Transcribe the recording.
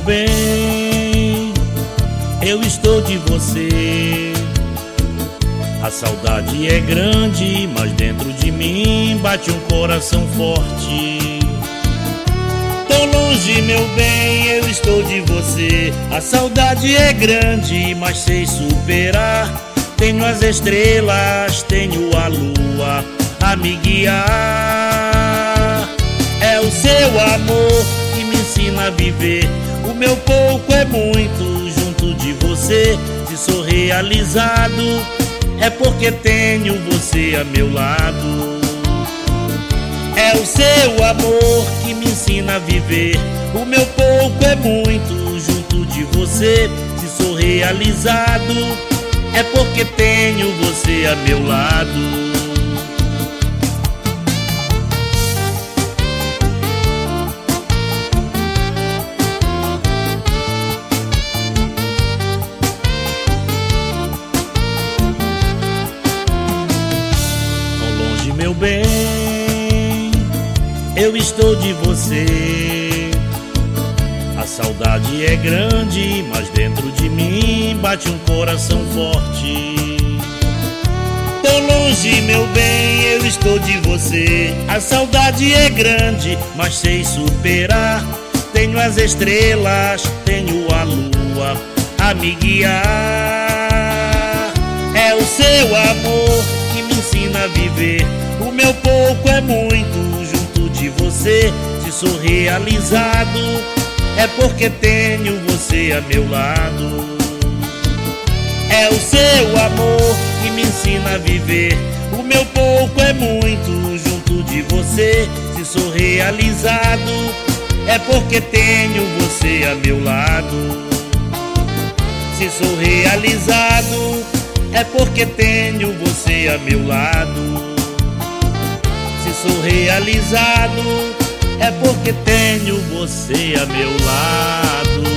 bem, eu estou de você. A saudade é grande, mas dentro de mim bate um coração forte. Tô longe, meu bem, eu estou de você. A saudade é grande, mas sei superar. Tenho as estrelas, tenho a lua a me guiar. É o seu amor que me ensina a viver. O meu pouco é muito junto de você. Se sou realizado, é porque tenho você a meu lado. É o seu amor que me ensina a viver. O meu pouco é muito junto de você. Se sou realizado, é porque tenho você a meu lado. Meu bem, eu estou de você. A saudade é grande, mas dentro de mim bate um coração forte. Tô longe, meu bem, eu estou de você. A saudade é grande, mas sei superar. Tenho as estrelas, tenho a lua a me guiar. É o seu amor que me ensina a viver. O meu pouco é muito junto de você. Se sou realizado, é porque tenho você a meu lado. É o seu amor que me ensina a viver. O meu pouco é muito junto de você. Se sou realizado, é porque tenho você a meu lado. Se sou realizado, é porque tenho você a meu lado. Se sou realizado, é porque tenho você a meu lado.